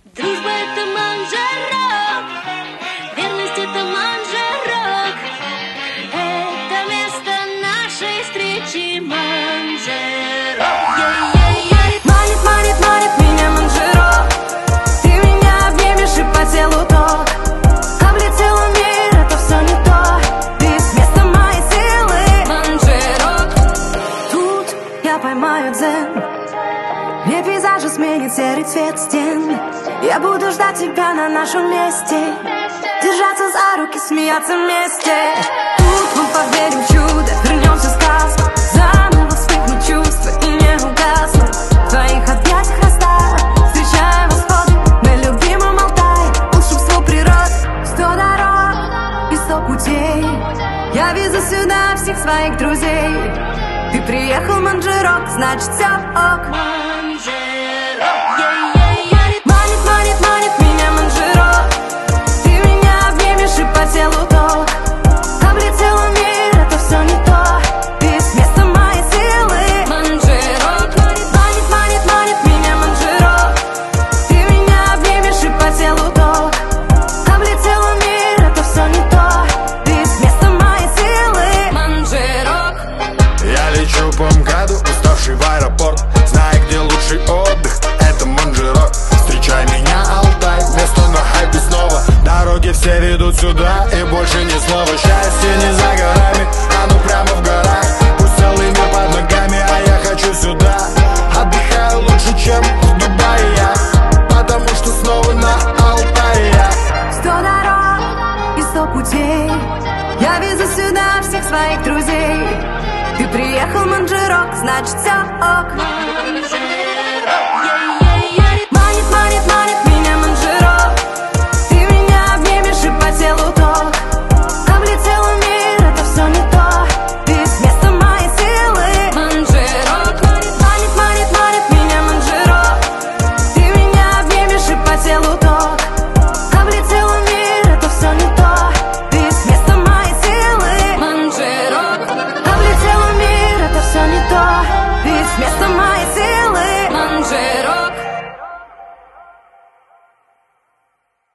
Дружба — это манжерок, верность — это манжерок. Это место нашей встречи манжерок. Манит, манит, манит меня манжерок. Ты меня обнимешь и по телу ток. Облетела мир, это все не то. Ты с места моей силы манжерок. Тут я поймаю дзен. Мне пейзажи сменит серый цвет стен. Я буду ждать тебя на нашем месте, держаться за руки, смеяться вместе. Тут мы поверим в чудо, вернемся в сказку. Заново вспыхнут чувства и не угаснут. В твоих объятиях растаю, встречаем восходы на любимом Алтае. Волшебство природы, 100 дорог и 100 путей. Я везу сюда всех своих друзей. Ты приехал, манжерок, значит все ок.